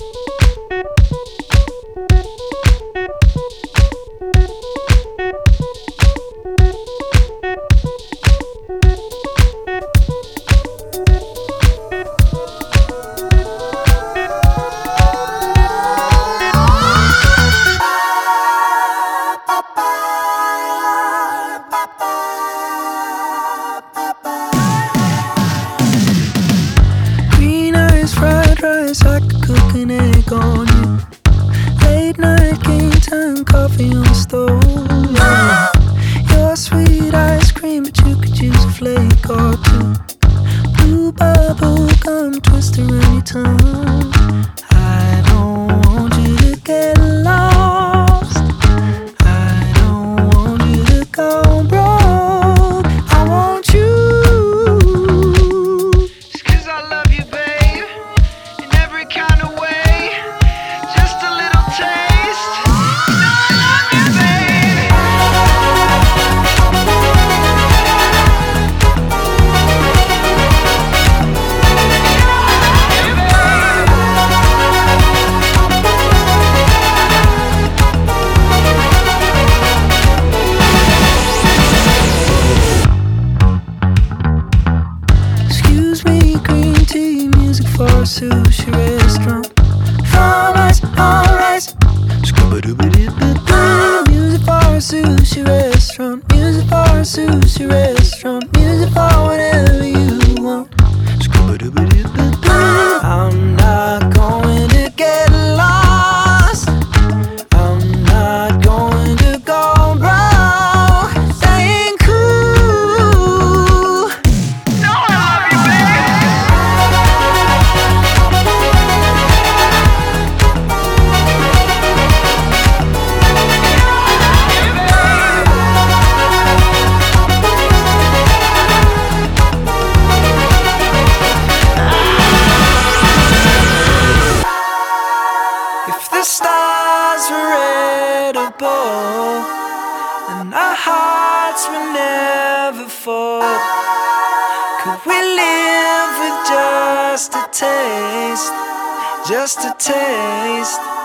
Green eyes, fried rice, I could cook an egg on you. Late night game time, coffee on the stove. Yeah. Your sweet ice cream, but you could use a flake or two. Blue bubble gum twist around your tongue. I don't want you to get lost. I don't want you to go broke. I want you. Just 'cause I love you, babe, in every kind of way. Just a little taste. You know I love you, babe. Excuse me, green tea, music for a sushi restaurant. Fried rice, all rice. Scooba-dooba-doo-ba-doo. Music for a sushi restaurant. Music for a sushi restaurant. Music for whatever you want. Scooba-dooba-doo-ba-doo. I'm not going to get lost. I'm not going to go broke. That ain't cool. No, I love you, babe. If the stars were edible, then our hearts would never fall. Could we live with just a taste? Just a taste.